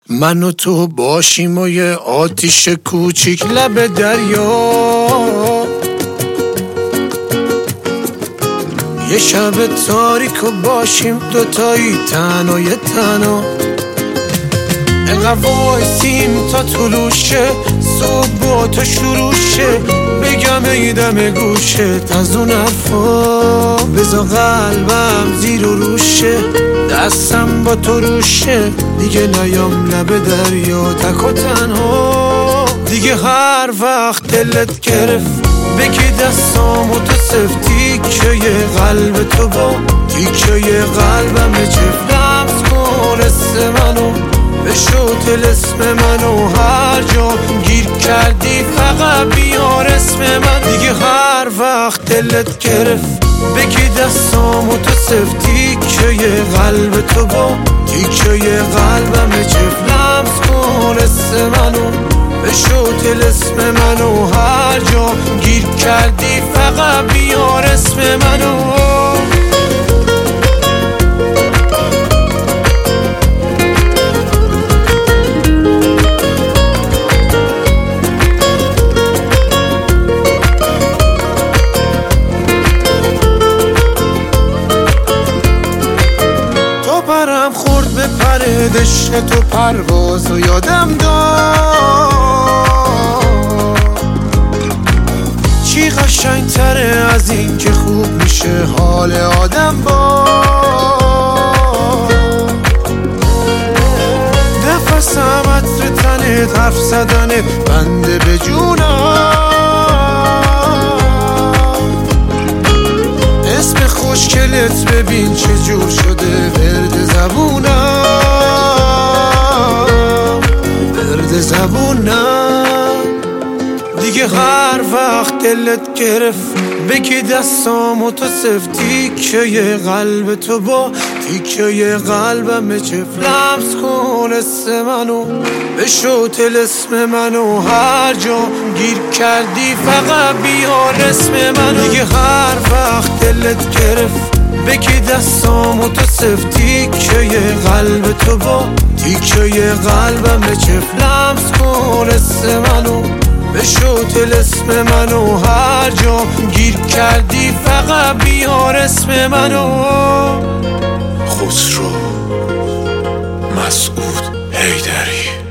من و تو باشیم و یه آتیش کوچیک لب دریا، یه شب تاریک و باشیم دوتایی تنها یه تنها، انقدر وایسیم تا طلوشه صبح با تو شروع شه، بگم ایدم گوشه از اون حرفا، بذار قلبم زیر و روشه، دستم با تو روشه، دیگه نیام لب دریا تک و تنها، دیگه هر وقت دلت گرفت بگی دستامو تو سفتی که یه قلب تو با تیکه یه قلبم چفت، لمس کن اسم منو بشو تلسم منو، هر جا گیر کردی فقط بیار اسم من، دیگه هر وقت دلت گرفت بگی دستامو تو سفتی که یه قلب تو با تیکه یه قلبم چفت، لمس کن اسم منو بشو تلسم منو، هر جا گیر کردی فقط بیار اسم منو. تو پرم خورد به پر دشت تو پرواز و یادم داد، چی قشنگ تره از این که خوب میشه حال آدم با نفسم عطر تنت، حرف زدنت بنده به جونم، اسم خوشگلت ببین چه جور شده ورد زبونم، ورد زبونم، دیگه هر وقت دلت گرفت بگی دستامو تو سفتی که یه قلب تو با تیکه یه قلبم چفت، لمس کن اسم منو بشو تلسم منو، هر جا گیر کردی فقط بیار اسم منو، دیگه هر وقت دلت گرفت بگی دستامو تو سفتی که یه قلب تو با تیکه یه قلبم چفت، لمس کن اسم منو بشو تلسم منو، هر جا گیر کردی فقط بیار اسم منو. خسرو مسعود حیدری.